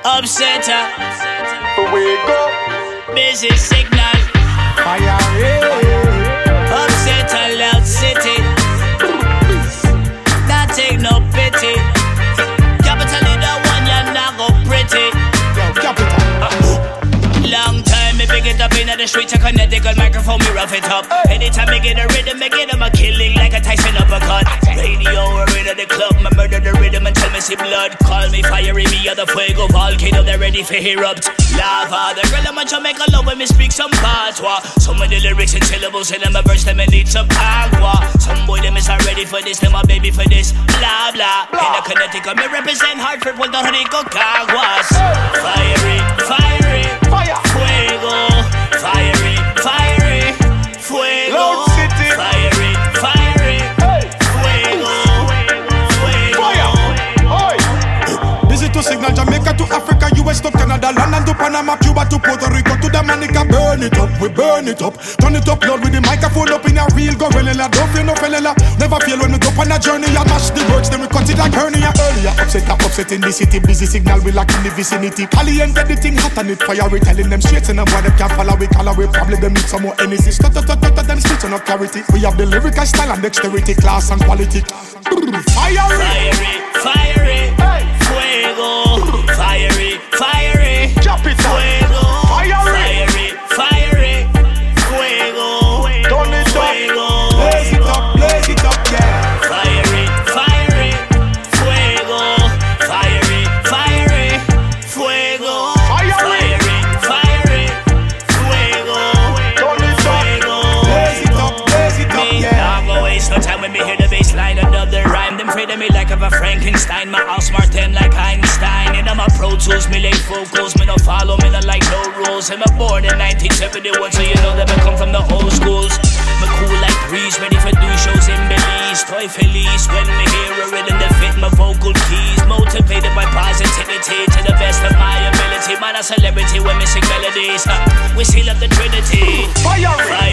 Upsetter. Wake up. Busy signal. Fire. Upsetter, loud city. Not take no pity. Capital in the one you're not go pretty. Yo, capital. Long time me pick it up in the streets of Connecticut. Microphone me rough it up. Anytime me get a rhythm, me get 'em a killing like a Tyson uppercut. Radio or in the club, me murder the rhythm until me see blood. Call me fiery, me other fuego volcano. They ready for erupt. Lava, the girl I'm a Jamaica love when me speak some patois. Some of the lyrics and syllables in them a verse them me need some agua. Some boy them is not ready for this, them a baby for this. Blah blah. In the Connecticut, me represent Hartford, Puerto Rico, Caguas. Fiery, fiery. Fire. Fuego, fiery, fiery, fuego, Loud city. fiery, fiery, Hey. fuego, fuego. Fire. Oi. Visit to Signal, Jamaica to Africa, US to Canada, London to Panama, Cuba to Puerto Rico to Dominica. Burn it up, we burn it up. Turn it up, Lord, with the microphone up in a real gorilla. Don't feel no fella. Never feel when we go on a journey. I mash the words, then we cut it like hernia. Earlier, upset in the city. Busy Signal, we like in the vicinity. Caliente the thing hot and it fire. We telling them straight and boy them can't follow. We call away, probably them need some more energy. Them speech on clarity. We have the lyrical style and dexterity, class and quality. Fire. Fiery, fiery, fuego, fiery, fiery, Chop it up. fuego, Fiery. fiery, fiery, fuego, Turn it up. fuego, Blaze it up, yeah. fiery, fiery, fuego, fiery, fiery, fuego, Fiery. fiery, fiery, fuego, Turn it up. fuego. Blaze it up, Me, yeah. I go waste no time when me hear the bass line another rhyme. Them afraid of me like of a Frankenstein. My house smart them like Einstein. And I'm a Pro Tools, me late focus. Me no follow, me no like no rules. I'm born in 1971, so you know that I come from the old schools. Me cool like breeze, ready for do shows in Belize. Toy feliz when me hear a rhythm that fit my vocal keys. Motivated by positivity to the best of my ability. Man, a celebrity when me sing melodies. We seal up the Trinity. Fire.